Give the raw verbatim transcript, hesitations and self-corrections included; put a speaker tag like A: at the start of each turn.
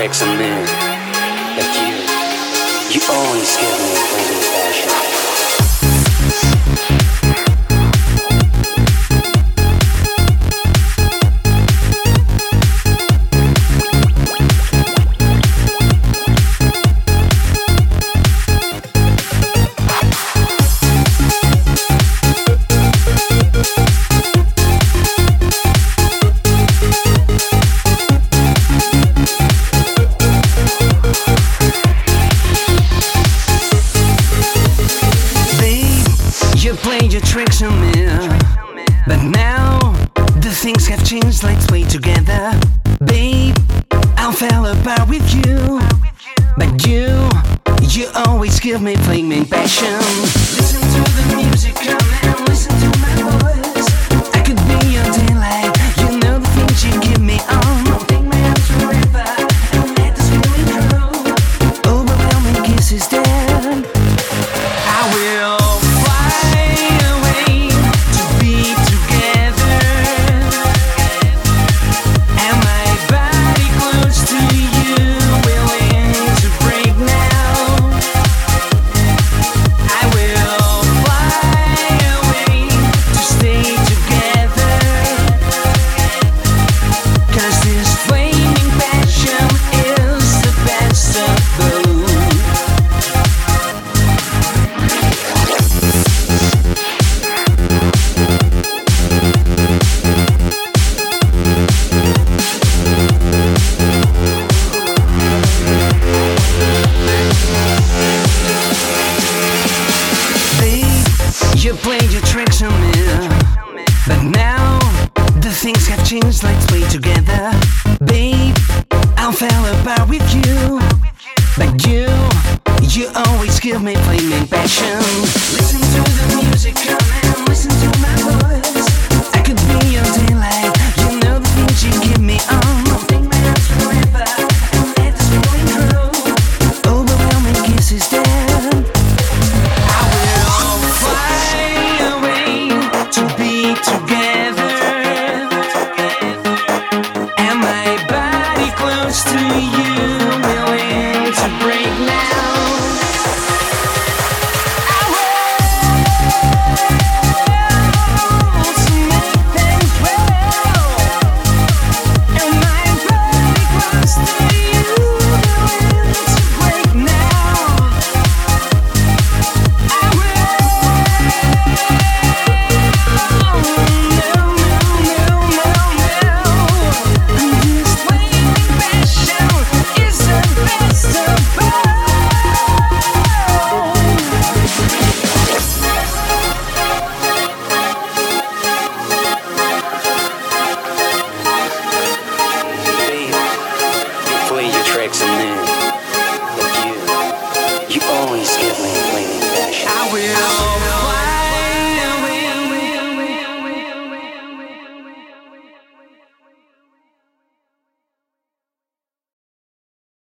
A: tricks on me, but you, you always give me a fleeting passion.
B: Tricks on me, but now the things have changed. Let's play together, babe. I fell apart with you, but you, you always give me flaming passion. Listen to the music, come and listen to my voice. I could be your daylight, you know the things you give me on. Take my arms forever and let this feeling grow. Overwhelming kisses, then I will. You played your tricks on me, but now the things have changed. Let's play together, babe. I fell apart with you, but you, you always give me flaming passion. Listen to the music, come and listen to my voice. I could be your daylight, you know the things you give me on. Take my hands forever and let this feeling grow. Overwhelming kisses, then to you, willing to break now. I will to make things well, and my body close to you, willing to break now. I will. No, no, no, no, no. I'm just waiting. Is the best of all.
A: Babe, you play your tricks on me, but you, you always give me a flaming passion.
B: I will.